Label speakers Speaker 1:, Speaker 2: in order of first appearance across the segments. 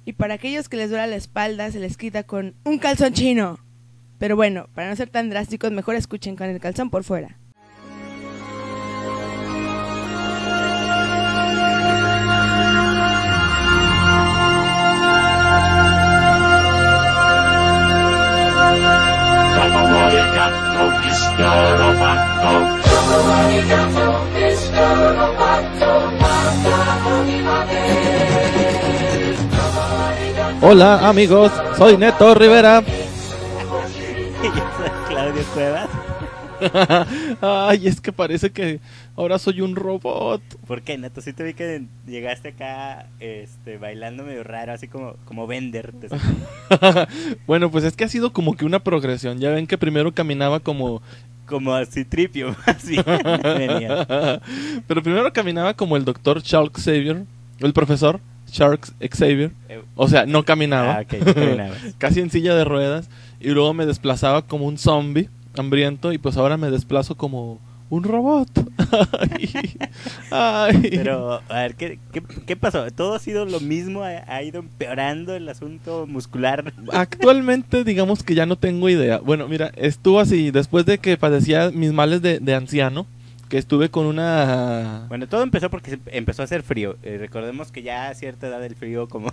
Speaker 1: Y para aquellos que les duele la espalda, se les quita con un calzón chino. Pero bueno, para no ser tan drásticos, mejor escuchen con el calzón por fuera.
Speaker 2: Hola amigos, soy Neto Rivera.
Speaker 3: Y yo soy Claudio Cuevas.
Speaker 2: Ay, es que parece que ahora soy un robot.
Speaker 3: ¿Por qué, Neto? Sí te vi que llegaste acá bailando medio raro, así como Bender.
Speaker 2: Bueno, pues es que ha sido como que una progresión. Ya ven que primero caminaba como
Speaker 3: así tripio, así venía.
Speaker 2: Pero primero caminaba como el doctor Charles Xavier, el profesor Charles Xavier. O sea, no caminaba.
Speaker 3: Ok, no caminabas.
Speaker 2: Casi en silla de ruedas. Y luego me desplazaba como un zombie hambriento. Y pues ahora me desplazo como un robot. Ay.
Speaker 3: Pero, a ver, ¿qué pasó? ¿Todo ha sido lo mismo? ¿Ha ido empeorando el asunto muscular?
Speaker 2: Actualmente digamos que ya no tengo idea. Bueno, mira, estuvo así. Después de que padecía mis males de anciano, que estuve con una...
Speaker 3: Bueno, todo empezó porque empezó a hacer frío. Recordemos que ya a cierta edad el frío como...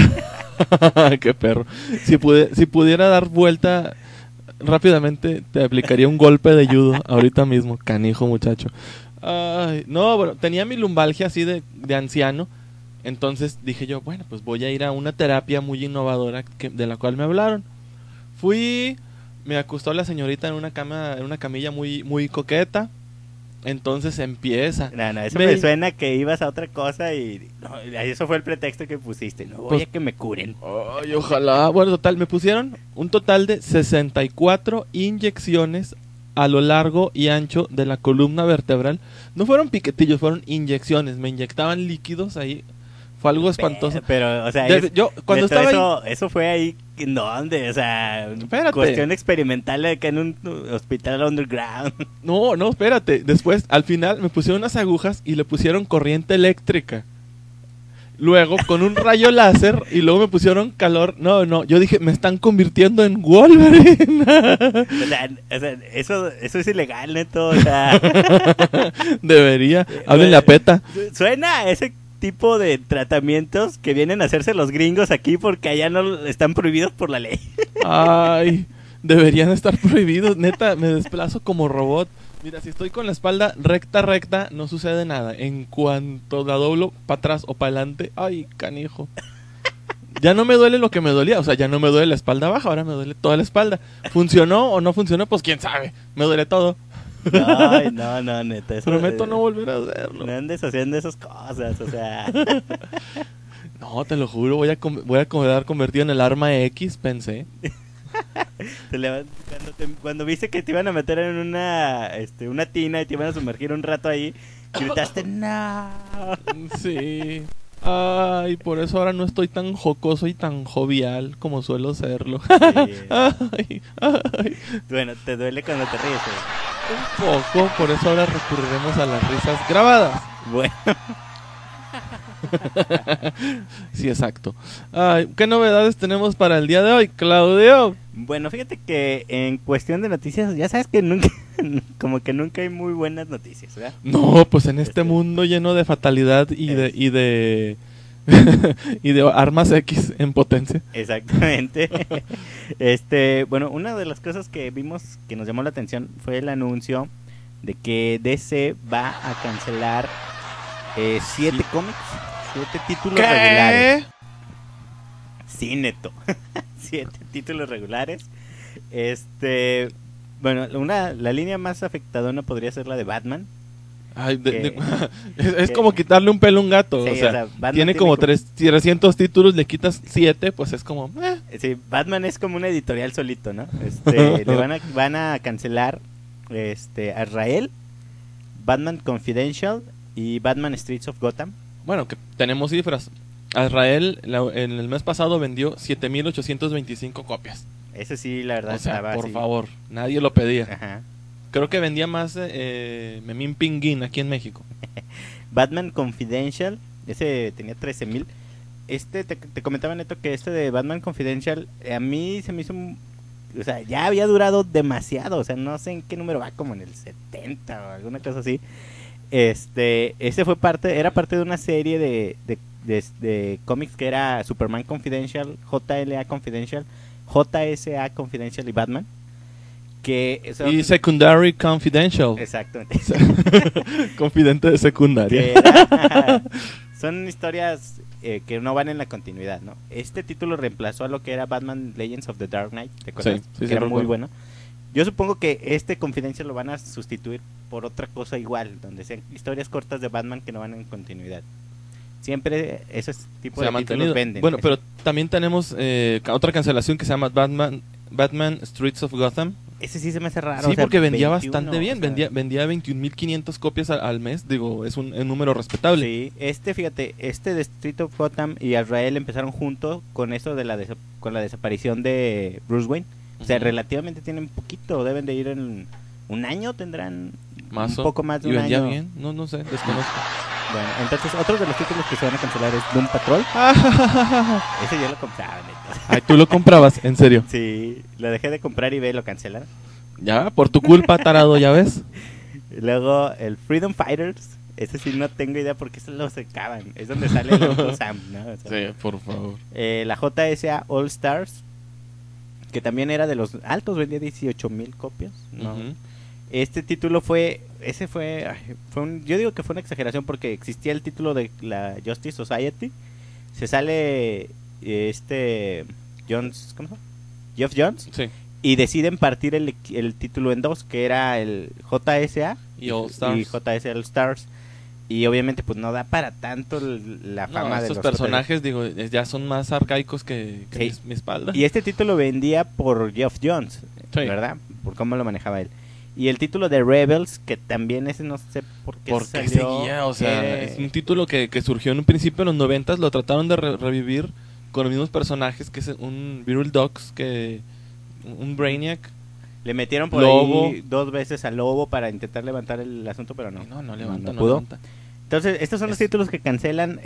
Speaker 2: Qué perro. Si pudiera dar vuelta rápidamente, te aplicaría un golpe de judo ahorita mismo. Canijo, muchacho. Ay, no, bueno, tenía mi lumbalgia así de anciano. Entonces dije yo, bueno, pues voy a ir a una terapia muy innovadora de la cual me hablaron. Fui, me acostó la señorita en una camilla muy, muy coqueta. Entonces empieza.
Speaker 3: No, eso me suena que ibas a otra cosa y no, eso fue el pretexto que pusiste. No voy a que me curen.
Speaker 2: Ay, ojalá. Bueno, total, me pusieron un total de 64 inyecciones a lo largo y ancho de la columna vertebral. No fueron piquetillos, fueron inyecciones. Me inyectaban líquidos ahí. Fue algo espantoso.
Speaker 3: Pero o sea,
Speaker 2: yo cuando estaba
Speaker 3: eso fue ahí, ¿en dónde? O sea,
Speaker 2: espérate.
Speaker 3: Cuestión experimental acá en un hospital underground.
Speaker 2: No, espérate. Después, al final, me pusieron unas agujas y le pusieron corriente eléctrica. Luego, con un rayo láser, y luego me pusieron calor. No, yo dije, me están convirtiendo en Wolverine.
Speaker 3: O sea, eso es ilegal, Neto. O sea,
Speaker 2: debería. Háblenle a PETA.
Speaker 3: Suena a ese tipo de tratamientos que vienen a hacerse los gringos aquí porque allá no están prohibidos por la ley.
Speaker 2: Ay, deberían estar prohibidos. Neta, me desplazo como robot. Mira, si estoy con la espalda recta, no sucede nada. En cuanto la doblo para atrás o para adelante, ay, canijo. Ya no me duele lo que me dolía. O sea, ya no me duele la espalda baja, ahora me duele toda la espalda. ¿Funcionó o no funcionó? Pues quién sabe. Me duele todo.
Speaker 3: Ay, no, neta. Eso,
Speaker 2: prometo no volver a hacerlo.
Speaker 3: No andes haciendo esas cosas, o sea.
Speaker 2: No, te lo juro, voy a quedar convertido en el arma X, pensé.
Speaker 3: Cuando viste que te iban a meter en una tina y te iban a sumergir un rato ahí, gritaste, no.
Speaker 2: Sí. Ay, por eso ahora no estoy tan jocoso y tan jovial como suelo serlo.
Speaker 3: Sí.
Speaker 2: Ay.
Speaker 3: Bueno, te duele cuando te ríes.
Speaker 2: Un poco, por eso ahora recurriremos a las risas grabadas.
Speaker 3: Bueno.
Speaker 2: Sí, exacto. Ay, ¿qué novedades tenemos para el día de hoy, Claudio?
Speaker 3: Bueno, fíjate que en cuestión de noticias, ya sabes que nunca, como que nunca hay muy buenas noticias, ¿verdad?
Speaker 2: No, pues en este mundo lleno de fatalidad y de y de armas X en potencia.
Speaker 3: Exactamente. Bueno, una de las cosas que vimos que nos llamó la atención fue el anuncio de que DC va a cancelar 7 cómics, 7 títulos regulares. Sí, Neto. 7 títulos regulares. Bueno, la línea más afectadora podría ser la de Batman.
Speaker 2: Ay, es como quitarle un pelo a un gato.
Speaker 3: Sí,
Speaker 2: o sea
Speaker 3: Batman
Speaker 2: tiene como 300 títulos, le quitas 7, pues es como...
Speaker 3: Sí, Batman es como una editorial solito, ¿no? Van a cancelar Azrael, Batman Confidential y Batman Streets of Gotham.
Speaker 2: Bueno, que tenemos cifras. Azrael en el mes pasado vendió 7,825 copias.
Speaker 3: Eso sí, la verdad.
Speaker 2: O sea, por
Speaker 3: así.
Speaker 2: favor, nadie lo pedía.
Speaker 3: Ajá.
Speaker 2: Creo que vendía más Memín Pinguín aquí en México.
Speaker 3: Batman Confidential, ese tenía 13,000. te comentaba, Neto, que este de Batman Confidential, a mí se me hizo, o sea, ya había durado demasiado, o sea, no sé en qué número va, como en el 70 o alguna cosa así. Era parte de una serie de cómics que era Superman Confidential, JLA Confidential, JSA Confidential y Batman.
Speaker 2: Y Secondary Confidential.
Speaker 3: Exactamente.
Speaker 2: Confidente de secundaria.
Speaker 3: Son historias que no van en la continuidad, ¿no? Este título reemplazó a lo que era Batman Legends of the Dark Knight, ¿te acuerdas?
Speaker 2: Sí,
Speaker 3: que era muy
Speaker 2: recuerdo.
Speaker 3: bueno. Yo supongo que este Confidential lo van a sustituir por otra cosa igual, donde sean historias cortas de Batman que no van en continuidad. Siempre esos tipos
Speaker 2: Se ha
Speaker 3: de títulos
Speaker 2: mantenido.
Speaker 3: venden.
Speaker 2: Bueno, pero también tenemos otra cancelación que se llama Batman Streets of Gotham.
Speaker 3: Ese sí se me hace raro.
Speaker 2: Sí,
Speaker 3: o sea,
Speaker 2: porque vendía
Speaker 3: 21,
Speaker 2: bastante bien.
Speaker 3: o sea,
Speaker 2: Vendía 21.500 copias al mes. Digo, es un número respetable.
Speaker 3: Sí, fíjate, de Street of Gotham y Azrael empezaron juntos con eso de con la desaparición de Bruce Wayne. O sea,
Speaker 2: Ujú.
Speaker 3: relativamente tienen poquito, deben de ir en un año, tendrán un poco más de
Speaker 2: ¿Y
Speaker 3: un
Speaker 2: vendía
Speaker 3: año.
Speaker 2: bien? No sé, desconozco.
Speaker 3: Bueno, entonces otros de los títulos que se van a cancelar es Doom Patrol. Ese yo lo compraba, neta.
Speaker 2: Ay, tú lo comprabas, en serio.
Speaker 3: Sí, lo dejé de comprar y lo cancelaron.
Speaker 2: Ya, por tu culpa, tarado, ya ves.
Speaker 3: Luego el Freedom Fighters, ese sí no tengo idea porque se lo secaban. Es donde sale el Uncle Sam, ¿no? O sea,
Speaker 2: Sí, por favor.
Speaker 3: la JSA All Stars, que también era de los altos, vendía 18,000 copias. No.
Speaker 2: Ujú.
Speaker 3: Este título yo digo que fue una exageración porque existía el título de la Justice Society. Se sale Jones, ¿cómo se llama? Geoff Jones.
Speaker 2: Sí.
Speaker 3: Y deciden partir el título en dos, que era el JSA
Speaker 2: Y All Stars.
Speaker 3: y JSA All Stars. Y obviamente pues no da para tanto la fama de
Speaker 2: estos
Speaker 3: los
Speaker 2: personajes, digo, ya son más arcaicos que
Speaker 3: Sí.
Speaker 2: mi espalda.
Speaker 3: Y este título vendía por Geoff Jones,
Speaker 2: Sí.
Speaker 3: ¿verdad? Por cómo lo manejaba él. Y el título de Rebels, que también ese no sé por qué
Speaker 2: ¿Por qué
Speaker 3: salió,
Speaker 2: seguía? O sea,
Speaker 3: eh,
Speaker 2: es un título que surgió en un principio en los 90s, lo trataron de revivir con los mismos personajes, que es un Viral Dogs, un Brainiac.
Speaker 3: le metieron por
Speaker 2: Lobo.
Speaker 3: ahí 2 veces al Lobo para intentar levantar el asunto, pero no.
Speaker 2: No levanta, no
Speaker 3: pudo.
Speaker 2: levanta.
Speaker 3: Entonces, estos son los
Speaker 2: Es-
Speaker 3: títulos que cancelan,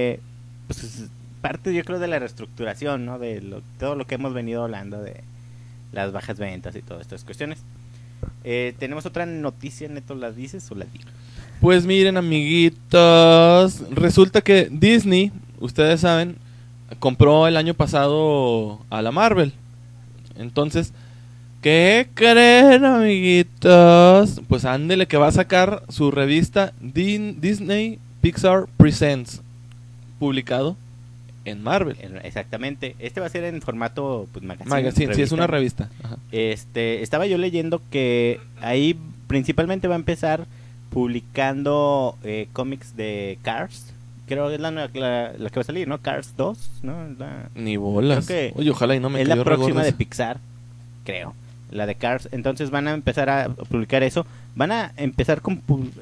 Speaker 3: pues parte yo creo de la reestructuración, ¿no? De todo lo que hemos venido hablando de las bajas ventas y todas estas cuestiones. Tenemos otra noticia, Neto, ¿la dices o la digo?
Speaker 2: Pues miren, amiguitos, resulta que Disney, ustedes saben, compró el año pasado a la Marvel. Entonces, ¿qué creen, amiguitos? Pues ándele que va a sacar su revista Disney Pixar Presents, publicado en Marvel.
Speaker 3: Exactamente. Este va a ser en formato pues,
Speaker 2: Magazine, sí, es una revista. Ajá.
Speaker 3: Estaba yo leyendo que ahí principalmente va a empezar publicando cómics de Cars. Creo que es la que va a salir, ¿no? Cars 2, ¿no?
Speaker 2: Ni bolas.
Speaker 3: Creo que
Speaker 2: Oye, ojalá y no me
Speaker 3: es la
Speaker 2: cayó
Speaker 3: próxima
Speaker 2: regordo
Speaker 3: de
Speaker 2: esa.
Speaker 3: Pixar, creo. La de Cars. Entonces van a empezar a publicar eso. Van a empezar con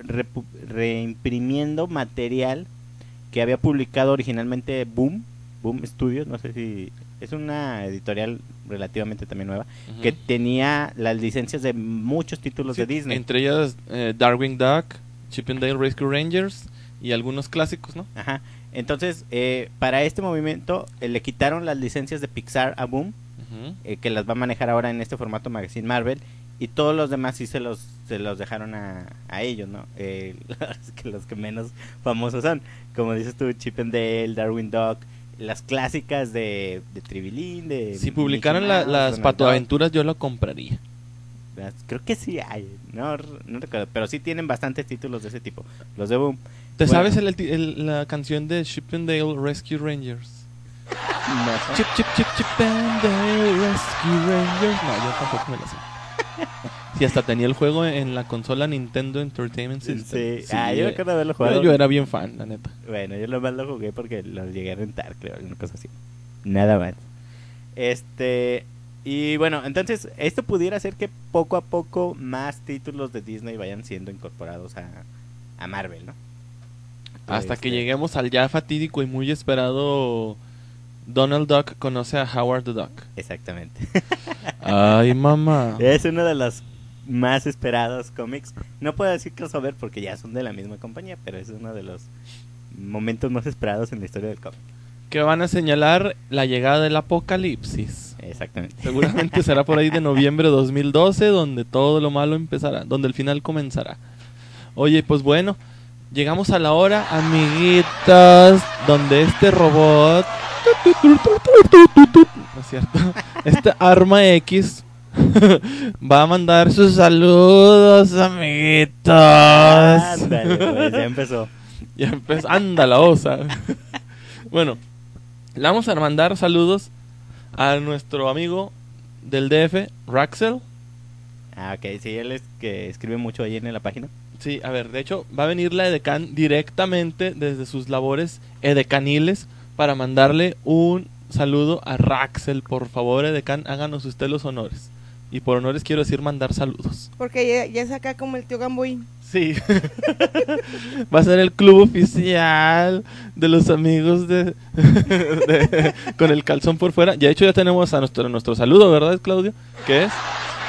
Speaker 3: reimprimiendo material que había publicado originalmente Boom Studios. No sé si es una editorial relativamente también nueva,
Speaker 2: Ujú.
Speaker 3: que tenía las licencias de muchos títulos
Speaker 2: Sí,
Speaker 3: de Disney.
Speaker 2: entre ellas Darkwing Duck, Chip 'n Dale Rescue Rangers y algunos clásicos, ¿no?
Speaker 3: Ajá. Entonces, para este movimiento le quitaron las licencias de Pixar a Boom,
Speaker 2: Ujú.
Speaker 3: que las va a manejar ahora en este formato Magazine Marvel, y todos los demás sí se los dejaron a ellos, ¿no? Los que menos famosos son, como dices tú, Chip 'n Dale, Darwin Duck, las clásicas de Tribilín, de
Speaker 2: Si publicaran
Speaker 3: Mickey Mouse,
Speaker 2: las
Speaker 3: Donald
Speaker 2: patoaventuras, yo lo compraría.
Speaker 3: Duck. Creo que sí hay, no recuerdo, pero sí tienen bastantes títulos de ese tipo, los de Boom.
Speaker 2: ¿Te
Speaker 3: Bueno.
Speaker 2: sabes la canción de Chip 'n Dale Rescue Rangers?
Speaker 3: No sé.
Speaker 2: Chip, chip, chip, Chip 'n Dale Rescue Rangers. No, yo tampoco me la sé. Sí, hasta tenía el juego en la consola Nintendo Entertainment System.
Speaker 3: Sí. Yo me acuerdo de haberlo
Speaker 2: pero
Speaker 3: jugado.
Speaker 2: yo era bien fan, la neta.
Speaker 3: Bueno, yo nomás lo jugué porque lo llegué a rentar, creo, alguna cosa así. Nada más. Y bueno, entonces, esto pudiera hacer que poco a poco más títulos de Disney vayan siendo incorporados a Marvel, ¿no?
Speaker 2: Hasta que lleguemos al ya fatídico y muy esperado Donald Duck conoce a Howard the Duck.
Speaker 3: Exactamente.
Speaker 2: Ay, mamá.
Speaker 3: Es uno de los más esperados cómics. No puedo decir crossover porque ya son de la misma compañía, pero es uno de los momentos más esperados en la historia del cómic.
Speaker 2: que van a señalar la llegada del apocalipsis.
Speaker 3: Exactamente.
Speaker 2: Seguramente será por ahí de noviembre de 2012 donde todo lo malo empezará, donde el final comenzará. Oye, pues bueno, llegamos a la hora, amiguitas, donde este robot, no es cierto, este arma X va a mandar sus saludos, amiguitos.
Speaker 3: Ándale, pues, ya empezó.
Speaker 2: Ya empezó, anda la osa. Bueno, le vamos a mandar saludos a nuestro amigo del DF, Raxel.
Speaker 3: Ah, ok, sí, él es que escribe mucho ahí en la página.
Speaker 2: Sí, a ver, de hecho va a venir la edecán directamente desde sus labores edecaniles para mandarle un saludo a Raxel. Por favor, edecán, háganos usted los honores. Y por honores quiero decir mandar saludos.
Speaker 1: Porque ya es acá como el tío Gamboín.
Speaker 2: Sí. Va a ser el club oficial de los amigos con el calzón por fuera. Ya de hecho ya tenemos a nuestro saludo, ¿verdad, Claudio? ¿Qué es?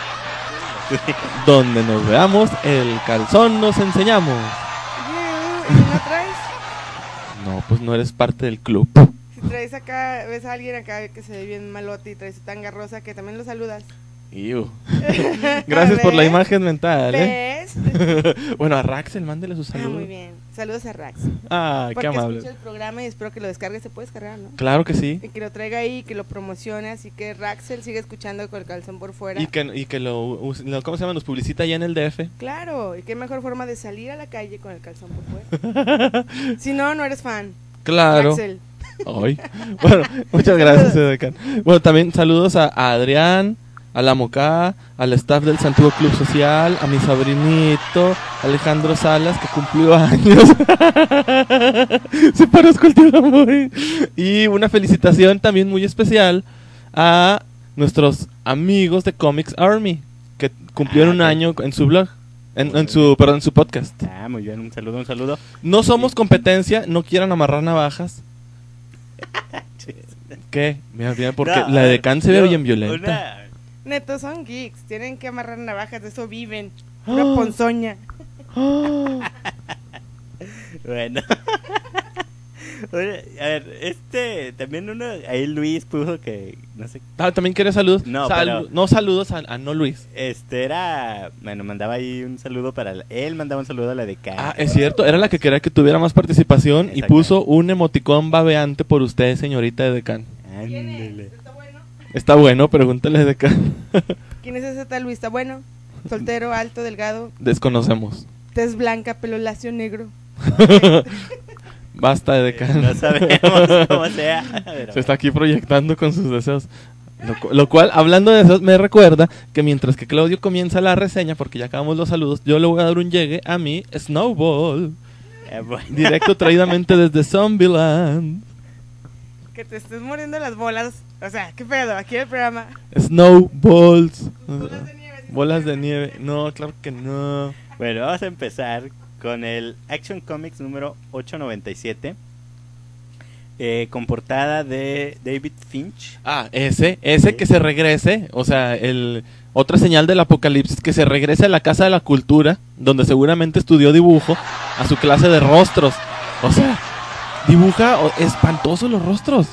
Speaker 2: Donde nos veamos, el calzón nos enseñamos.
Speaker 1: ¿Y no traes?
Speaker 2: No, pues no eres parte del club.
Speaker 1: Si traes acá, ves a alguien acá que se ve bien malote y traes tanga rosa, que también lo saludas.
Speaker 2: Iu. Gracias por la
Speaker 1: ¿Ves?
Speaker 2: imagen mental, ¿eh?
Speaker 1: ¿Ves?
Speaker 2: Bueno, a Raxel, mándele sus
Speaker 1: Ah,
Speaker 2: saludos.
Speaker 1: muy bien. Saludos a Rax.
Speaker 2: Ah, qué
Speaker 1: Porque
Speaker 2: amable.
Speaker 1: escucha el programa y espero que lo descargue. Se puede descargar, ¿no?
Speaker 2: Claro que sí.
Speaker 1: Y que lo traiga ahí, que lo promocione. Así que Raxel sigue escuchando con el calzón por fuera.
Speaker 2: Y que ¿cómo se llama? Nos publicita allá en el DF.
Speaker 1: Claro, y qué mejor forma de salir a la calle con el calzón por fuera. Si no, no eres fan.
Speaker 2: Claro.
Speaker 1: Raxel.
Speaker 2: Ay. Bueno, muchas gracias, Edecán. Bueno, también saludos a Adrián, a la Mocá, al staff del Santiago Club Social, a mi sobrinito Alejandro Salas, que cumplió años. Se parezco al tío Gamboín. Y una felicitación también muy especial a nuestros amigos de Comics Army, que cumplieron un
Speaker 3: ok.
Speaker 2: año en su blog, en su podcast.
Speaker 3: Ah, muy bien, un saludo, un saludo.
Speaker 2: No somos competencia, no quieran amarrar navajas. ¿Qué? Mira, porque
Speaker 3: No,
Speaker 2: la
Speaker 3: a ver,
Speaker 2: decán se ve
Speaker 3: yo,
Speaker 2: bien violenta.
Speaker 1: Neto, son geeks. Tienen que amarrar navajas, de eso viven.
Speaker 2: Ah.
Speaker 1: Una ponzoña.
Speaker 3: Bueno. Oye, a ver, también uno, ahí Luis puso que, no sé,
Speaker 2: Ah, ¿también quieres saludos?
Speaker 3: No, pero-
Speaker 2: No saludos a no Luis.
Speaker 3: bueno, mandaba ahí un saludo él mandaba un saludo a la de
Speaker 2: Ah, es cierto, era la que quería que tuviera más participación y
Speaker 3: Exacto.
Speaker 2: puso un emoticón babeante por usted, señorita de decán.
Speaker 1: ¿Quién es?
Speaker 3: Ándale.
Speaker 1: ¿Está bueno?
Speaker 2: Está bueno, pregúntale de decán.
Speaker 1: ¿Quién es ese tal Luis? ¿Está bueno? Soltero, alto, delgado,
Speaker 2: Desconocemos.
Speaker 1: tez blanca, pelo lacio, negro.
Speaker 2: Basta de decán.
Speaker 3: No sabemos cómo sea. Pero
Speaker 2: Se está aquí proyectando con sus deseos. Lo cual, hablando de eso, me recuerda que mientras que Claudio comienza la reseña, porque ya acabamos los saludos, yo le voy a dar un llegue a mi Snowball.
Speaker 3: bueno.
Speaker 2: Directo traídamente desde Zombieland.
Speaker 1: Que te estés muriendo las bolas. O sea, ¿qué pedo? Aquí en el programa.
Speaker 2: Snowballs.
Speaker 1: Bolas de nieve.
Speaker 2: Bolas de nieve. No, claro que no.
Speaker 3: Bueno, vamos a empezar con el Action Comics número 897. Con portada de David Finch.
Speaker 2: Ah, ese que se regrese. O sea, otra señal del apocalipsis, que se regrese a la Casa de la Cultura, donde seguramente estudió dibujo, a su clase de rostros. O sea, dibuja espantosos los rostros.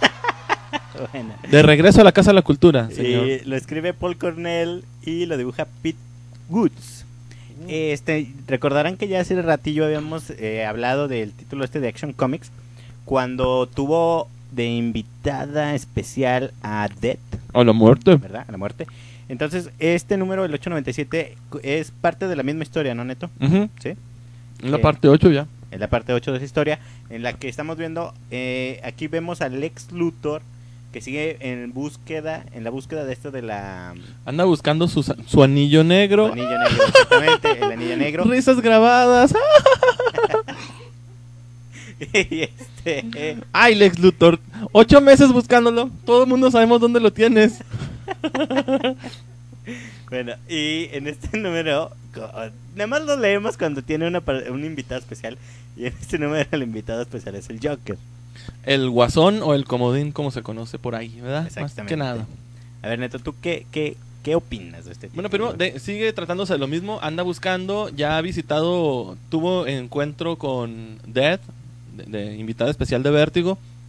Speaker 3: Bueno.
Speaker 2: De regreso a la Casa de la Cultura, señor.
Speaker 3: Y lo escribe Paul Cornell y lo dibuja Pete Woods. Recordarán que ya hace ratillo habíamos hablado del título de Action Comics cuando tuvo de invitada especial a Death,
Speaker 2: A la muerte.
Speaker 3: ¿verdad? A la muerte. Entonces, este número, el 897, es parte de la misma historia, ¿no, Neto?
Speaker 2: Ujú.
Speaker 3: Sí.
Speaker 2: En la parte 8 ya.
Speaker 3: Es la parte 8 de esa historia, en la que estamos viendo, aquí vemos al Lex Luthor, que sigue en la búsqueda de esto de la...
Speaker 2: Anda buscando su anillo negro.
Speaker 3: El anillo negro, exactamente, el anillo negro.
Speaker 2: Risas grabadas.
Speaker 3: Y
Speaker 2: Ay, Lex Luthor. 8 meses buscándolo. Todo el mundo sabemos dónde lo tienes.
Speaker 3: bueno, y en este número, nada más lo leemos cuando tiene un invitado especial. Y en este número el invitado especial es el Joker.
Speaker 2: El guasón o el comodín, como se conoce por ahí, ¿verdad? Más
Speaker 3: Exactamente.
Speaker 2: que nada.
Speaker 3: A ver, Neto, ¿tú qué opinas de este
Speaker 2: Bueno,
Speaker 3: título?
Speaker 2: pero sigue tratándose de lo mismo. Anda buscando, ya ha visitado, tuvo encuentro con Death, de invitada especial de Vértigo.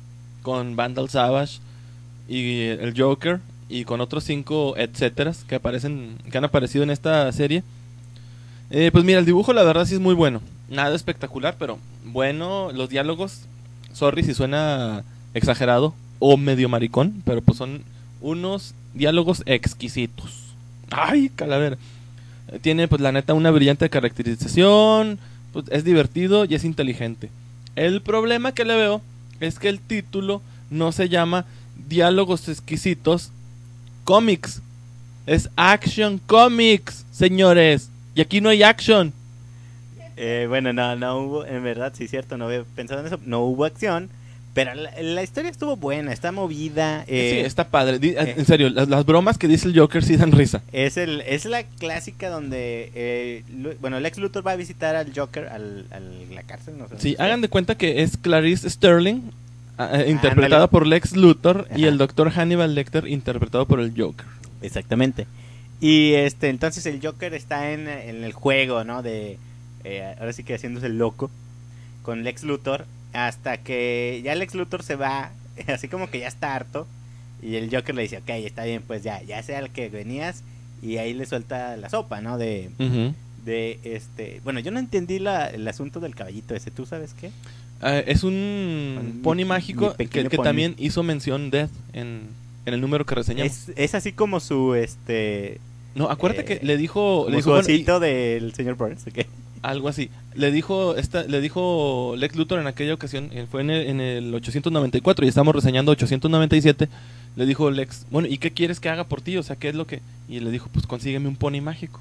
Speaker 2: con Vandal Savage y el Joker y con otros 5 etcéteras que han aparecido en esta serie. Pues mira, el dibujo la verdad sí es muy bueno. Nada espectacular, pero bueno. Los diálogos, sorry si suena exagerado o medio maricón, pero pues son unos diálogos exquisitos. Ay, calavera. Tiene pues la neta una brillante caracterización, pues, es divertido y es inteligente. El problema que le veo es que el título no se llama Diálogos Exquisitos Comics. Es Action Comics, señores. Y aquí no hay action.
Speaker 3: Bueno, no hubo, en verdad, sí es cierto, no había pensado en eso, no hubo acción, pero la historia estuvo buena, está movida.
Speaker 2: Sí, está padre. En serio, las bromas que dice el Joker sí dan risa.
Speaker 3: Es la clásica donde, Lex Luthor va a visitar al Joker a la cárcel, no sé.
Speaker 2: Sí, hagan de cuenta que es Clarice Sterling, interpretada
Speaker 3: Ándale.
Speaker 2: por Lex Luthor, y
Speaker 3: Ajá.
Speaker 2: el Dr. Hannibal Lecter, interpretado por el Joker.
Speaker 3: Exactamente. Y entonces el Joker está en el juego, ¿no? Ahora sí que haciéndose el loco con Lex Luthor, hasta que ya Lex Luthor se va, así como que ya está harto, y el Joker le dice, ok, está bien, pues ya sea el que venías, y ahí le suelta la sopa, ¿no?
Speaker 2: Ujú.
Speaker 3: Bueno, yo no entendí el asunto del caballito ese, ¿tú sabes qué?
Speaker 2: Es un pony
Speaker 3: Mi
Speaker 2: mágico
Speaker 3: pequeño
Speaker 2: que
Speaker 3: pony.
Speaker 2: también hizo mención Death en el número que reseñamos.
Speaker 3: Es así como su,
Speaker 2: No, acuérdate que le dijo...
Speaker 3: como su
Speaker 2: bueno,
Speaker 3: osito del señor Burns, ¿ok?
Speaker 2: algo así. Le dijo Lex Luthor en aquella ocasión, fue en el 894 y estamos reseñando 897. Le dijo Lex, bueno, ¿y qué quieres que haga por ti? O sea, ¿qué es lo que...? Y le dijo, pues consígueme un pony mágico.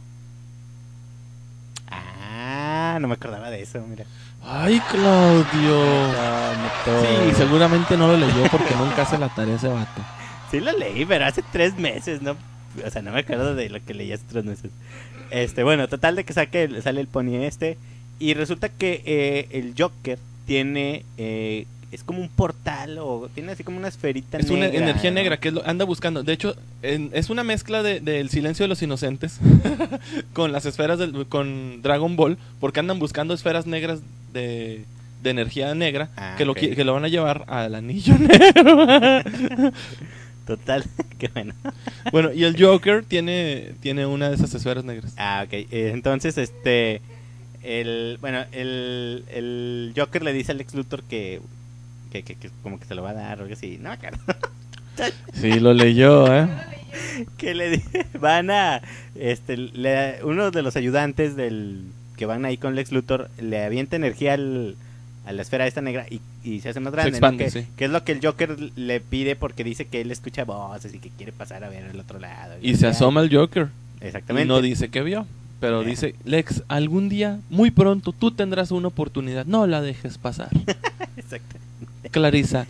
Speaker 3: Ah, no me acordaba de eso, mira.
Speaker 2: ¡Ay, Claudio!
Speaker 3: Sí,
Speaker 2: Sí, seguramente no lo leyó porque nunca hace la tarea ese vato.
Speaker 3: sí lo leí, pero hace 3 meses, ¿no? O sea, no me acuerdo de lo que leí hace 3 meses. Bueno, total de que sale el pony y resulta que el Joker tiene, es como un portal o tiene así como una esferita
Speaker 2: Es
Speaker 3: negra.
Speaker 2: una energía
Speaker 3: ¿no?
Speaker 2: negra que anda buscando. De hecho, es una mezcla del Silencio de los Inocentes con las esferas con Dragon Ball, porque andan buscando esferas negras de energía negra que
Speaker 3: ok.
Speaker 2: que lo van a llevar al anillo negro.
Speaker 3: Total, qué bueno.
Speaker 2: Bueno, y el Joker tiene una de esas esferas negras.
Speaker 3: Ah, ok. Entonces, el Joker le dice al Lex Luthor que como que se lo va a dar o algo así. No, claro.
Speaker 2: Sí, lo leyó, ¿eh?
Speaker 3: Que van a uno de los ayudantes que van ahí con Lex Luthor le avienta energía a la esfera esta negra y se hace más grande,
Speaker 2: expande,
Speaker 3: ¿no?
Speaker 2: sí.
Speaker 3: Que es lo que el Joker le pide porque dice que él escucha voces y que quiere pasar a ver al otro lado.
Speaker 2: Y se asoma el Joker.
Speaker 3: Exactamente.
Speaker 2: Y no dice que vio. Pero dice, Lex, algún día, muy pronto, tú tendrás una oportunidad. No la dejes pasar.
Speaker 3: Exacto.
Speaker 2: Clarisa.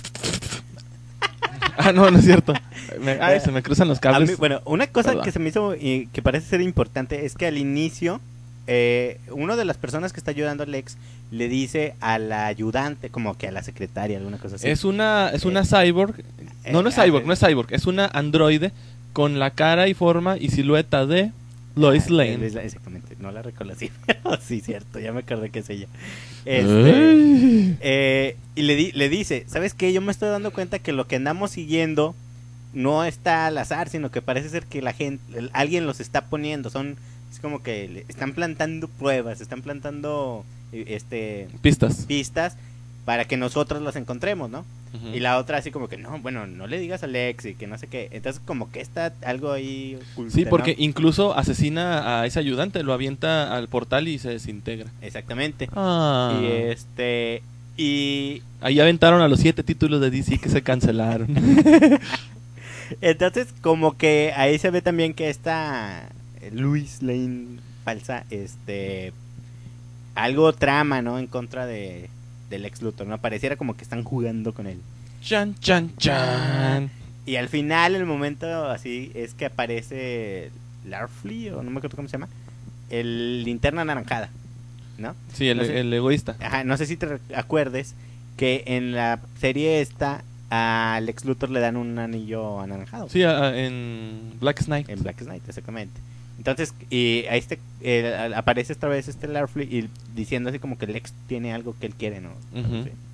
Speaker 2: No es cierto. Se me cruzan los cables.
Speaker 3: Bueno, una cosa
Speaker 2: Perdón.
Speaker 3: que se me hizo y que parece ser importante es que al inicio uno de las personas que está ayudando a Lex le dice a la ayudante, como que a la secretaria, alguna cosa así.
Speaker 2: Es una cyborg. No es cyborg, no es cyborg. Es una androide con la cara y forma y silueta de Lois Lane.
Speaker 3: Exactamente, no la reconocí, pero sí, cierto, ya me acordé que es ella.
Speaker 2: Ay.
Speaker 3: Y le dice, ¿sabes qué? Yo me estoy dando cuenta que lo que andamos siguiendo no está al azar, sino que parece ser que la gente, alguien los está poniendo, es como que están plantando pruebas, están plantando
Speaker 2: Pistas.
Speaker 3: para que nosotros las encontremos, ¿no?
Speaker 2: Ujú.
Speaker 3: Y la otra así como que no le digas a Lex y que no sé qué. Entonces como que está algo ahí oculto,
Speaker 2: Sí, porque
Speaker 3: ¿no?
Speaker 2: incluso asesina a ese ayudante, lo avienta al portal y se desintegra.
Speaker 3: Exactamente.
Speaker 2: Ah.
Speaker 3: Y
Speaker 2: Ahí aventaron a los 7 títulos de DC que se cancelaron.
Speaker 3: entonces como que ahí se ve también que esta Lois Lane falsa, algo trama, ¿no? En contra del Lex Luthor, ¿no? Pareciera como que están jugando con él.
Speaker 2: Chan, chan, chan.
Speaker 3: Y al final, el momento así, es que aparece Larfleet, o no me acuerdo cómo se llama, el linterna anaranjada, ¿no?
Speaker 2: Sí, el egoísta.
Speaker 3: Ajá, no sé si te acuerdes que en la serie esta a Lex Luthor le dan un anillo anaranjado.
Speaker 2: Sí, en Black Knight.
Speaker 3: En Black Knight, exactamente. Entonces, y ahí aparece esta vez Larfleet y diciendo así como que Lex tiene algo que él quiere, ¿no?
Speaker 2: Ujú.
Speaker 3: Sí.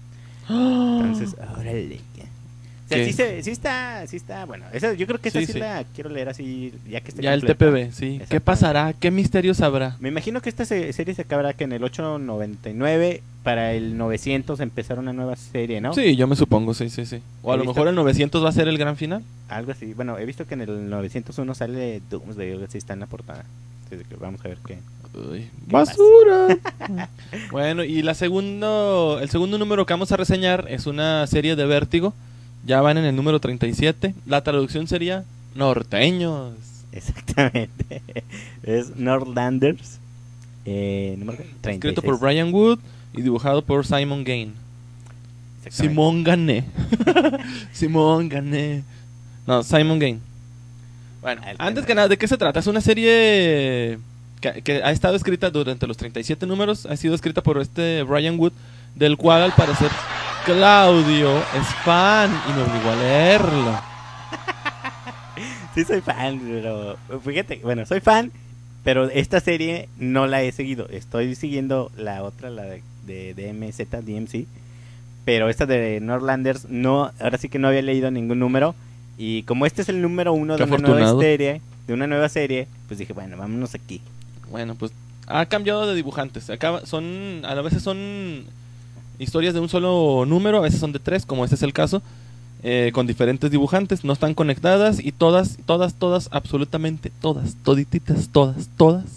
Speaker 3: Entonces, órale. O sea,
Speaker 2: ¿Qué?
Speaker 3: sí está, bueno, esa, yo creo que esa
Speaker 2: Sí,
Speaker 3: sí,
Speaker 2: sí.
Speaker 3: la quiero leer así, ya que esté
Speaker 2: Ya el
Speaker 3: completa.
Speaker 2: TPB, sí. ¿Qué
Speaker 3: Exactamente.
Speaker 2: pasará? ¿Qué misterios habrá?
Speaker 3: Me imagino que esta serie se acabará que en el 899, para el 900 empezar una nueva serie, ¿no?
Speaker 2: Sí, yo me supongo, sí, sí, sí. O a
Speaker 3: He
Speaker 2: lo
Speaker 3: visto-
Speaker 2: mejor el 900 va a ser el gran final.
Speaker 3: Algo así. Bueno, he visto que en el 901 sale Doomsday, algo así está en la portada. Así que vamos a ver qué.
Speaker 2: Uy,
Speaker 3: ¿Qué
Speaker 2: basura. Bueno, y el segundo número que vamos a reseñar es una serie de Vértigo. Ya van en el número 37. La traducción sería norteños.
Speaker 3: Exactamente. Es Northlanders. Número 36.
Speaker 2: Escrito por Brian Wood y dibujado por Simon Gain.
Speaker 3: Exactamente.
Speaker 2: Simón Gané. Simón Gané. No, Simon Gain. Bueno,
Speaker 3: El
Speaker 2: antes
Speaker 3: tema.
Speaker 2: que nada, ¿de qué se trata? Es una serie que ha estado escrita durante los 37 números. Ha sido escrita por Brian Wood, del cual al parecer Claudio es fan y me obligó a leerlo.
Speaker 3: Sí, soy fan, pero fíjate, bueno, soy fan, pero esta serie no la he seguido. Estoy siguiendo la otra, la de DMC, pero esta de Northlanders no, ahora sí que no había leído ningún número. Y como este es el número 1
Speaker 2: Qué
Speaker 3: de una nueva
Speaker 2: afortunado.
Speaker 3: serie, pues dije, bueno, vámonos aquí.
Speaker 2: Bueno, pues ha cambiado de dibujantes. A veces son historias de un solo número, a veces son de 3, como este es el caso, con diferentes dibujantes. No están conectadas y todas, absolutamente todas, todititas, todas,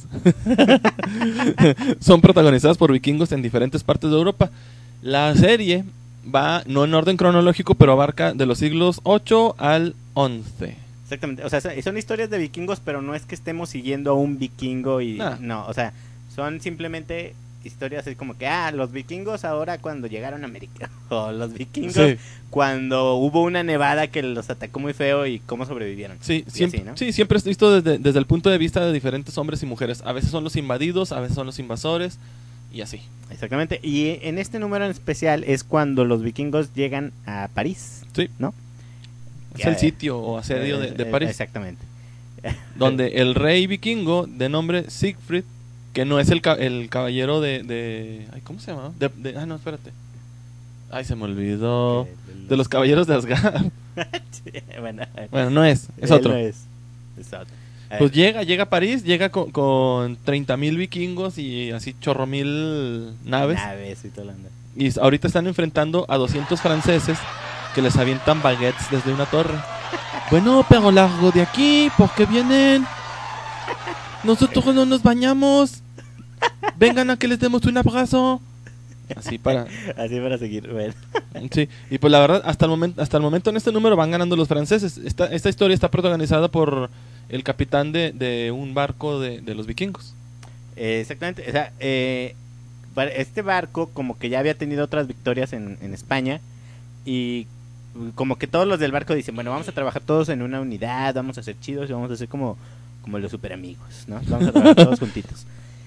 Speaker 2: son protagonizadas por vikingos en diferentes partes de Europa. La serie va, no en orden cronológico, pero abarca de los siglos 8 al 11.
Speaker 3: Exactamente, o sea, son historias de vikingos, pero no es que estemos siguiendo a un vikingo y
Speaker 2: Nah.
Speaker 3: no, o sea, son simplemente historias así como que, los vikingos ahora cuando llegaron a América, o los vikingos
Speaker 2: Sí.
Speaker 3: cuando hubo una nevada que los atacó muy feo y cómo sobrevivieron.
Speaker 2: Sí,
Speaker 3: Y
Speaker 2: siempre,
Speaker 3: así, ¿no?
Speaker 2: sí, siempre es visto desde el punto de vista de diferentes hombres y mujeres. A veces son los invadidos, a veces son los invasores y así.
Speaker 3: Exactamente, y en este número en especial es cuando los vikingos llegan a París,
Speaker 2: Sí,
Speaker 3: ¿no?
Speaker 2: es el sitio o asedio de París,
Speaker 3: Exactamente.
Speaker 2: donde el rey vikingo de nombre Siegfried, que no es el caballero ay, ¿cómo se llama? No, espérate. Ay, se me olvidó. De los caballeros de Asgard.
Speaker 3: Sí, bueno,
Speaker 2: Bueno, no es
Speaker 3: él
Speaker 2: otro.
Speaker 3: no es otro.
Speaker 2: Pues llega a París, llega con 30,000 vikingos y así chorro mil naves.
Speaker 3: Naves y todo lo demás.
Speaker 2: Y ahorita están enfrentando a 200 franceses que les avientan baguettes desde una torre. Bueno, pero largo de aquí, ¿por qué vienen? Nosotros no nos bañamos. Vengan a que les demos un abrazo. Así para...
Speaker 3: Así para seguir, bueno.
Speaker 2: Sí, y pues la verdad, hasta el momento en este número van ganando los franceses. Esta historia está protagonizada por el capitán de un barco de los vikingos.
Speaker 3: Exactamente, o sea, este barco como que ya había tenido otras victorias en España y como que todos los del barco dicen, bueno, vamos a trabajar todos en una unidad, vamos a ser chidos y vamos a ser como los super amigos, ¿no? Vamos a trabajar todos juntitos.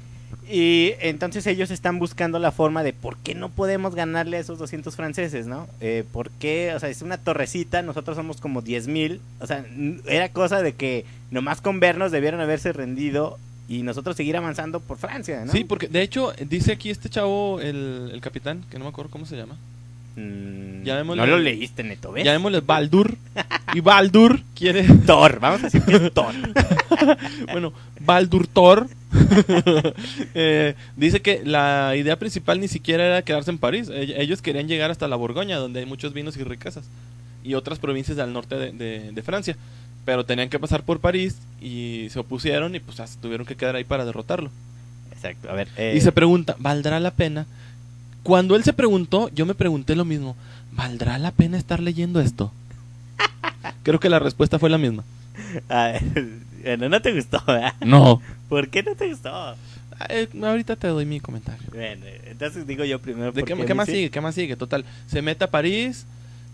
Speaker 3: Y entonces ellos están buscando la forma de por qué no podemos ganarle a esos 200 franceses, ¿no? ¿Por qué? O sea, es una torrecita, nosotros somos como 10,000. O sea, era cosa de que nomás con vernos debieron haberse rendido y nosotros seguir avanzando por Francia, ¿no?
Speaker 2: Sí, porque de hecho dice aquí este chavo, el capitán, que no me acuerdo cómo se llama. Llamémosle-
Speaker 3: no lo leíste, Neto, ¿ves?
Speaker 2: Llamémosle Baldur. Y Baldur quiere...
Speaker 3: Thor, vamos a decir que es Thor.
Speaker 2: Bueno, Baldur Thor dice que la idea principal ni siquiera era quedarse en París. Ellos querían llegar hasta la Borgoña, donde hay muchos vinos y riquezas, y otras provincias del norte de Francia. Pero tenían que pasar por París y se opusieron y pues tuvieron que quedar ahí para derrotarlo.
Speaker 3: Exacto, a ver.
Speaker 2: Y se pregunta, ¿valdrá la pena? Cuando él se preguntó, yo me pregunté lo mismo. ¿Valdrá la pena estar leyendo esto? Creo que la respuesta fue la misma.
Speaker 3: A ver, bueno, no te gustó, ¿verdad?
Speaker 2: No.
Speaker 3: ¿Por qué no te gustó?
Speaker 2: Ahorita te doy mi comentario.
Speaker 3: Bueno, entonces digo yo primero.
Speaker 2: ¿De
Speaker 3: porque
Speaker 2: qué
Speaker 3: a mí
Speaker 2: más
Speaker 3: sí-
Speaker 2: sigue? ¿Qué más sigue? Total, se mete a París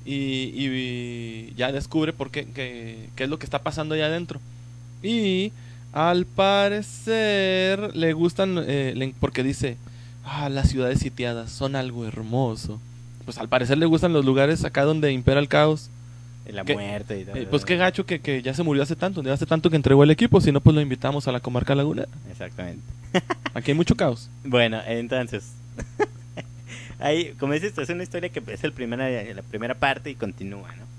Speaker 2: y ya descubre qué es lo que está pasando allá adentro. Y al parecer le gustan, porque dice, las ciudades sitiadas son algo hermoso. Pues al parecer le gustan los lugares acá donde impera el caos.
Speaker 3: La
Speaker 2: ¿Qué?
Speaker 3: muerte y todo.
Speaker 2: Pues qué gacho que ya se murió hace tanto que entregó el equipo, si no pues lo invitamos a la comarca lagunera.
Speaker 3: Exactamente.
Speaker 2: Aquí hay mucho caos.
Speaker 3: Bueno, entonces. ahí, como dices, es una historia que es la primera parte y continúa, ¿no?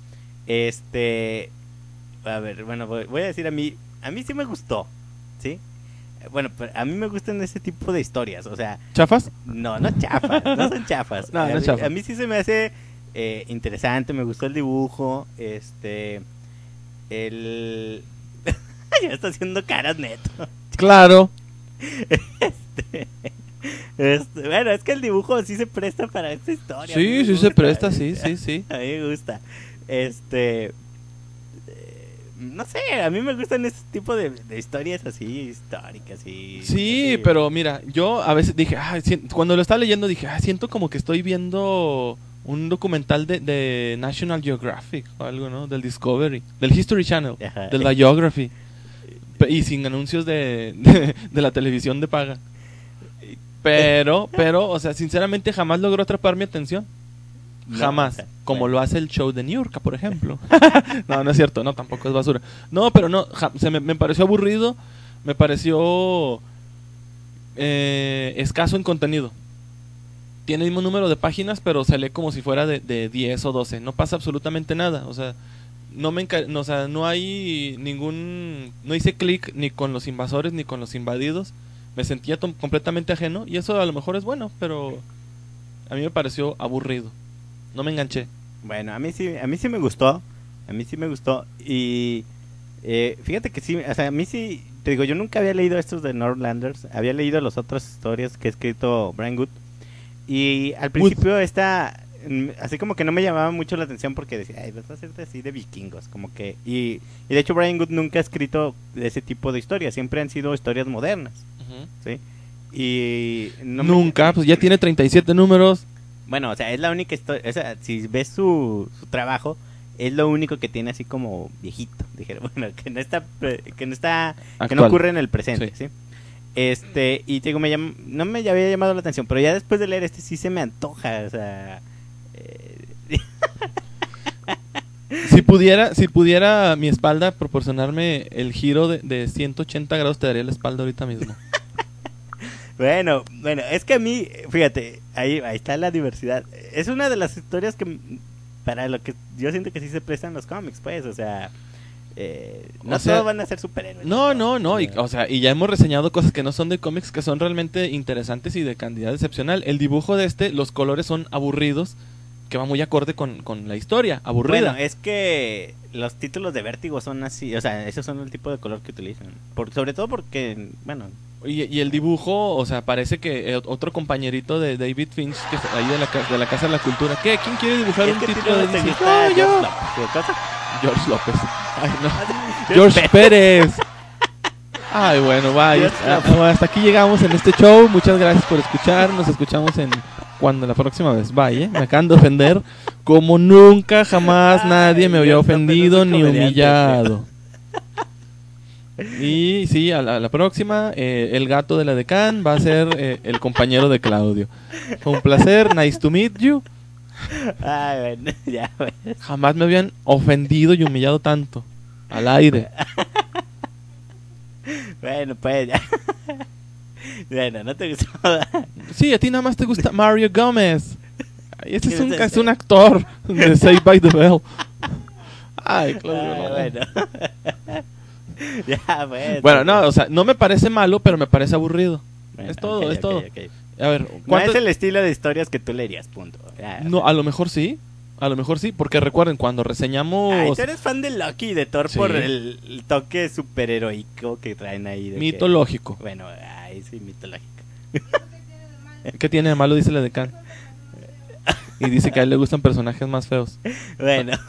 Speaker 3: A ver, bueno, voy a decir a mí sí me gustó, ¿sí? Bueno, pero a mí me gustan ese tipo de historias, o sea...
Speaker 2: ¿Chafas?
Speaker 3: No chafas, no son chafas.
Speaker 2: No es chafa.
Speaker 3: A mí sí se me hace interesante, me gustó el dibujo, ya está haciendo caras, Neto.
Speaker 2: Claro.
Speaker 3: Bueno, es que el dibujo sí se presta para esta historia.
Speaker 2: Sí, sí se presta, sí.
Speaker 3: A mí me gusta. No sé, a mí me gustan ese tipo de historias así, históricas y...
Speaker 2: Sí,
Speaker 3: así.
Speaker 2: pero mira, yo a veces dije, cuando lo estaba leyendo dije, siento como que estoy viendo un documental de National Geographic o algo, ¿no? Del Discovery, del History Channel,
Speaker 3: Ajá.
Speaker 2: del Biography. Y sin anuncios de la televisión de paga. Pero, o sea, sinceramente jamás logró atrapar mi atención.
Speaker 3: No,
Speaker 2: Jamás.
Speaker 3: o sea,
Speaker 2: Como
Speaker 3: bueno.
Speaker 2: lo hace el show de New York, por ejemplo. No es cierto, no, tampoco es basura. No, pero no, me pareció aburrido, me pareció escaso en contenido. Tiene el mismo número de páginas, pero se lee como si fuera de 10 o 12. No pasa absolutamente nada, o sea, no hay no hice clic ni con los invasores ni con los invadidos. Me sentía completamente ajeno y eso a lo mejor es bueno, pero a mí me pareció aburrido. No me enganché.
Speaker 3: Bueno, a mí sí me gustó. Y fíjate que sí, o sea, a mí sí, te digo, yo nunca había leído estos de Northlanders. Había leído las otras historias que ha escrito Brian Wood. Y al principio así como que no me llamaba mucho la atención porque decía, ay, vas a hacerte así de vikingos, como que... Y de hecho Brian Wood nunca ha escrito de ese tipo de historias, siempre han sido historias modernas, ¿sí? Y...
Speaker 2: Nunca, pues ya tiene 37 números.
Speaker 3: Bueno, o sea, es la única historia, o sea, si ves su trabajo, es lo único que tiene así como viejito, dijeron, bueno, que no ocurre en el presente, ¿sí? Y te digo, no me había llamado la atención, pero ya después de leer sí se me antoja, o sea...
Speaker 2: Si pudiera mi espalda proporcionarme el giro de 180 grados, te daría la espalda ahorita mismo.
Speaker 3: Bueno, es que a mí, fíjate, ahí está la diversidad. Es una de las historias que para lo que yo siento que sí se prestan los cómics, pues, o sea, no todos van a ser superhéroes.
Speaker 2: No, y ya hemos reseñado cosas que no son de cómics, que son realmente interesantes y de calidad excepcional. El dibujo de los colores son aburridos, que va muy acorde con la historia, aburrida.
Speaker 3: Bueno, es que los títulos de Vértigo son así, o sea, esos son el tipo de color que utilizan. Sobre todo porque, bueno...
Speaker 2: Y el dibujo, o sea, parece que otro compañerito de David Finch, que ahí de la Casa de la Cultura. ¿Qué? ¿Quién quiere dibujar un título de DC?
Speaker 3: No, yo.
Speaker 2: George López. Ay, no. George Pérez. Ay, bueno, bye. Hasta aquí llegamos en este show. Muchas gracias por escuchar. Nos escuchamos la próxima vez. Bye, Me acaban de ofender como nunca, jamás nadie me había ofendido ni humillado. Y sí, a la próxima, el gato de la Decán va a ser el compañero de Claudio. Fue un placer, nice to meet you.
Speaker 3: Ay, bueno, ya, bueno.
Speaker 2: Jamás me habían ofendido y humillado tanto. Al aire.
Speaker 3: Bueno, pues ya. Bueno, no te gustó.
Speaker 2: Sí, a ti nada más te gusta Mario Gómez. Este es un actor de Saved by the Bell. Ay, Claudio.
Speaker 3: Ay, bueno. Ya,
Speaker 2: bueno, no, o sea, no me parece malo, pero me parece aburrido.
Speaker 3: Bueno,
Speaker 2: es todo,
Speaker 3: okay,
Speaker 2: es todo.
Speaker 3: Okay.
Speaker 2: A ver,
Speaker 3: no es el estilo de historias que tú leerías, punto. Ya,
Speaker 2: no, a lo mejor sí, porque recuerden, cuando reseñamos...
Speaker 3: Ay, tú eres fan de Loki y de Thor, sí, por el toque superheroico que traen ahí.
Speaker 2: Mitológico.
Speaker 3: Bueno, ay, sí, mitológico.
Speaker 2: ¿Qué tiene de malo? Dice la Decán. Y dice que a él le gustan personajes más feos.
Speaker 3: Bueno.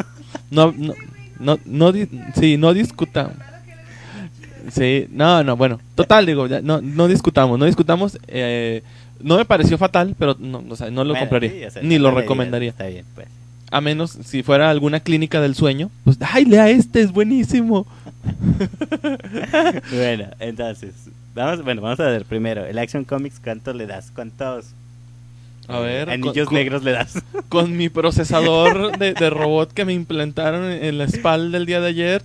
Speaker 2: No discutamos. Sí, bueno, total, digo, ya, no discutamos. No me pareció fatal, pero no lo compraría, sí, o sea, ni lo recomendaría.
Speaker 3: Está bien, pues.
Speaker 2: A menos si fuera alguna clínica del sueño, pues, ¡ay, lea es buenísimo!
Speaker 3: Bueno, entonces, vamos a ver primero, el Action Comics, ¿cuánto le das? ¿Cuántos anillos negros le das?
Speaker 2: Con mi procesador de robot que me implantaron en la espalda el día de ayer.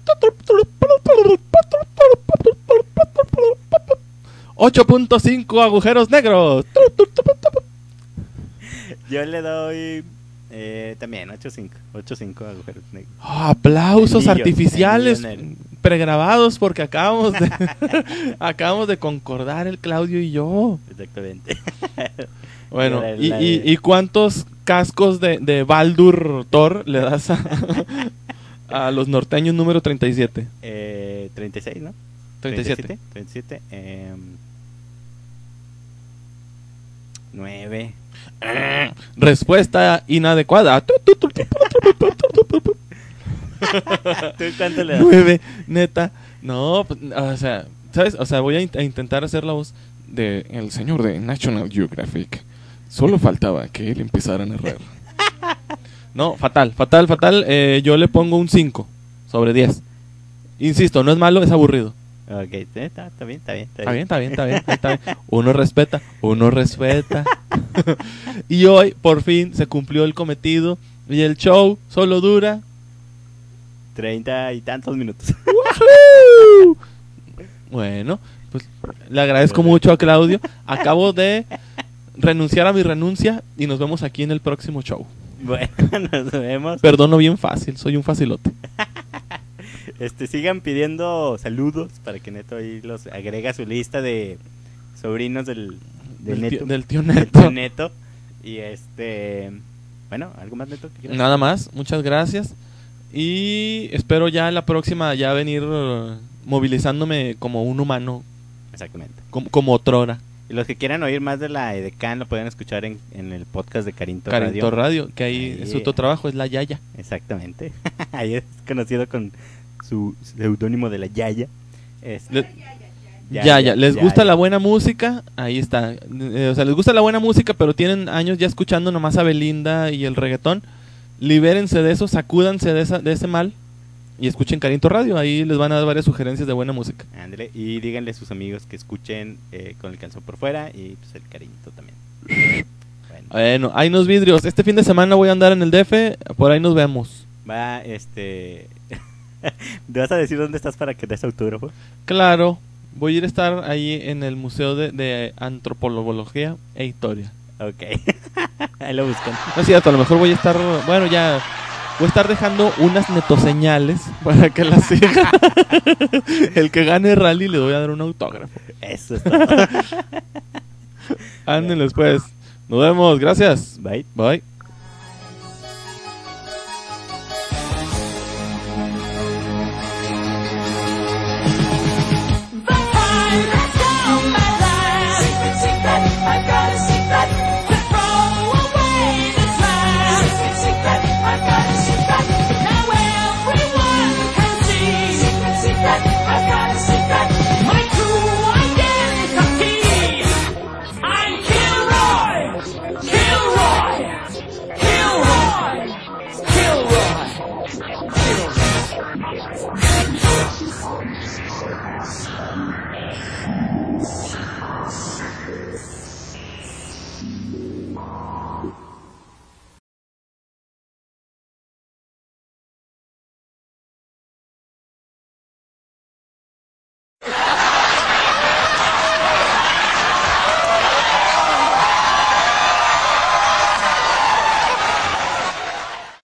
Speaker 2: 8.5 agujeros negros.
Speaker 3: Yo le doy también 8.5. 8.5 agujeros negros.
Speaker 2: Oh, aplausos
Speaker 3: Anillos,
Speaker 2: artificiales
Speaker 3: anillos en el-
Speaker 2: pregrabados porque acabamos de concordar el Claudio y yo.
Speaker 3: Exactamente.
Speaker 2: Bueno,
Speaker 3: Era la de-
Speaker 2: ¿y cuántos cascos de Baldur Thor le das a los norteños número 37?
Speaker 3: 36, ¿no?
Speaker 2: 37.
Speaker 3: 37. 9.
Speaker 2: Respuesta inadecuada.
Speaker 3: ¿Tú cuánto le das?
Speaker 2: 9, neta. No, pues, o sea, ¿sabes? O sea, voy a intentar hacer la voz de el señor de National Geographic. Solo faltaba que él empezara a narrar. No, fatal. Yo le pongo un 5 sobre 10. Insisto, no es malo, es aburrido.
Speaker 3: Ok, está bien.
Speaker 2: Está bien. Uno respeta. Y hoy, por fin, se cumplió el cometido. Y el show solo dura
Speaker 3: 30 y tantos minutos.
Speaker 2: ¡Woohoo! Bueno, pues le agradezco mucho a Claudio. Acabo de renunciar a mi renuncia y nos vemos aquí en el próximo show.
Speaker 3: Bueno, nos vemos.
Speaker 2: Perdono bien fácil, soy un facilote.
Speaker 3: Sigan pidiendo saludos para que Neto ahí los agrega a su lista de sobrinos del Neto.
Speaker 2: Del tío
Speaker 3: Del
Speaker 2: Neto.
Speaker 3: tío Neto. Y bueno, ¿algo más, Neto? que quieras?
Speaker 2: Nada más, muchas gracias. Y espero ya la próxima ya venir movilizándome como un humano,
Speaker 3: Exactamente.
Speaker 2: como otrora.
Speaker 3: Y los que quieran oír más de la EDECAN lo pueden escuchar en el podcast de Carinto
Speaker 2: Carinto
Speaker 3: Radio.
Speaker 2: Radio, que ahí
Speaker 3: Ahí,
Speaker 2: su otro trabajo es la Yaya.
Speaker 3: Exactamente. Ahí es conocido con su seudónimo de la Yaya.
Speaker 2: Yaya, ¿les gusta
Speaker 3: Yaya.
Speaker 2: la buena música? Ahí está. O sea, les gusta la buena música, pero tienen años ya escuchando nomás a Belinda y el reggaetón. Libérense de eso, sacúdanse de ese mal y escuchen Carinto Radio. Ahí les van a dar varias sugerencias de buena música.
Speaker 3: Ándale, y díganle a sus amigos que escuchen con el calzón por fuera y pues el Carinto también.
Speaker 2: Bueno, hay unos vidrios. Este fin de semana voy a andar en el DF, por ahí nos vemos.
Speaker 3: Va, ¿te vas a decir dónde estás para que des autógrafo?
Speaker 2: Claro, voy a ir a estar ahí en el Museo de Antropología e Historia.
Speaker 3: Ok. Ahí lo buscan.
Speaker 2: No es cierto, a lo mejor voy a estar, bueno, ya voy a estar dejando unas netoseñales para que las siga. El que gane rally le voy a dar un autógrafo.
Speaker 3: Eso es todo.
Speaker 2: Ándenles pues. Nos vemos, gracias.
Speaker 3: Bye.
Speaker 2: Bye.